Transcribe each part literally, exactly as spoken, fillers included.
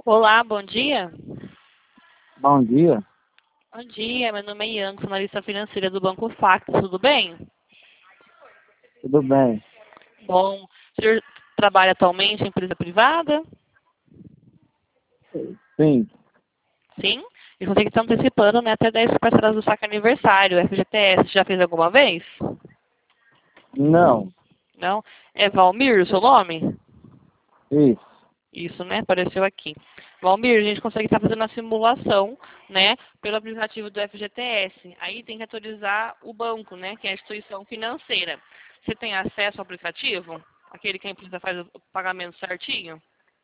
Olá, bom dia. Bom dia. Bom dia, meu nome é Ian, sou analista financeira do Banco Facto, tudo bem? Tudo bem? Bom, o senhor trabalha atualmente em empresa privada? Sim. Sim? E você que está antecipando, né, até dez parcelas do saque aniversário, F G T S, já fez alguma vez? Não. Não? É Valmir o seu nome? Isso. Isso, né? Apareceu aqui. Valmir, a gente consegue estar fazendo a simulação, né, pelo aplicativo do F G T S. Aí tem que autorizar o banco, né, que é a instituição financeira. Você tem acesso ao aplicativo? Aquele que a empresa faz o pagamento certinho?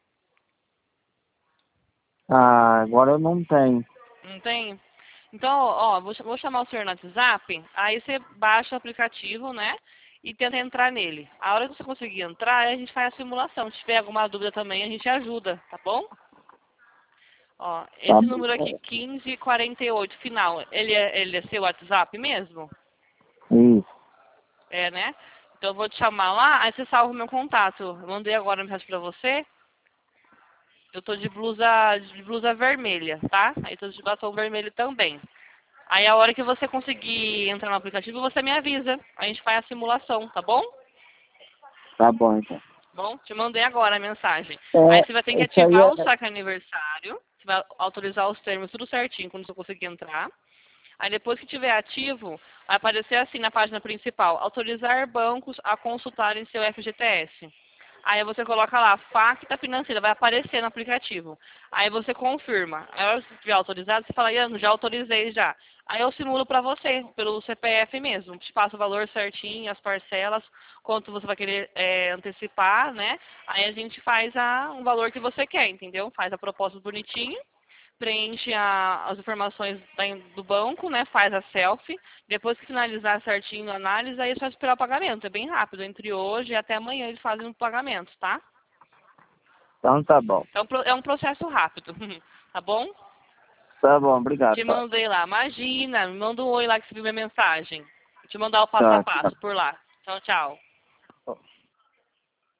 Ah, agora eu não tenho. Não tem? Então, ó, vou, vou chamar o senhor no WhatsApp, aí você baixa o aplicativo, né, e tenta entrar nele. A hora que você conseguir entrar, aí a gente faz a simulação. Se tiver alguma dúvida também, a gente ajuda, tá bom? Ó, Tá esse bom. número aqui, quinze quarenta e oito, final, ele é, ele é seu WhatsApp mesmo? Isso. É, né? Então eu vou te chamar lá, aí você salva o meu contato. Eu mandei agora uma mensagem pra você. Eu tô de blusa, de blusa vermelha, tá? Aí tô de batom vermelho também. Aí a hora que você conseguir entrar no aplicativo, você me avisa. A gente faz a simulação, tá bom? Tá bom, então. Bom, te mandei agora a mensagem. Aí você vai ter que É, isso aí ativar o é... saque aniversário. Você vai autorizar os termos tudo certinho quando você conseguir entrar. Aí depois que tiver ativo, vai aparecer assim na página principal, autorizar bancos a consultarem seu F G T S. Aí você coloca lá, Facta Financeira, vai aparecer no aplicativo. Aí você confirma. Aí a hora que você estiver autorizado, você fala, Ian, já autorizei já. Aí eu simulo para você, pelo C P F mesmo. Te passo o valor certinho, as parcelas, quanto você vai querer é, antecipar, né? Aí a gente faz a, um valor que você quer, entendeu? Faz a proposta bonitinho, preenche a, as informações da, do banco, né? Faz a selfie. Depois que finalizar certinho a análise, aí é só esperar o pagamento. É bem rápido. Entre hoje e até amanhã eles fazem o pagamento, tá? Então tá bom. É um, pro- é um processo rápido, tá bom? Tá bom, obrigado, Te tá? mandei lá. Imagina, me manda um oi lá que você viu minha mensagem. Vou te mandar o passo a Tá, tchau. passo por lá. Tchau, tchau.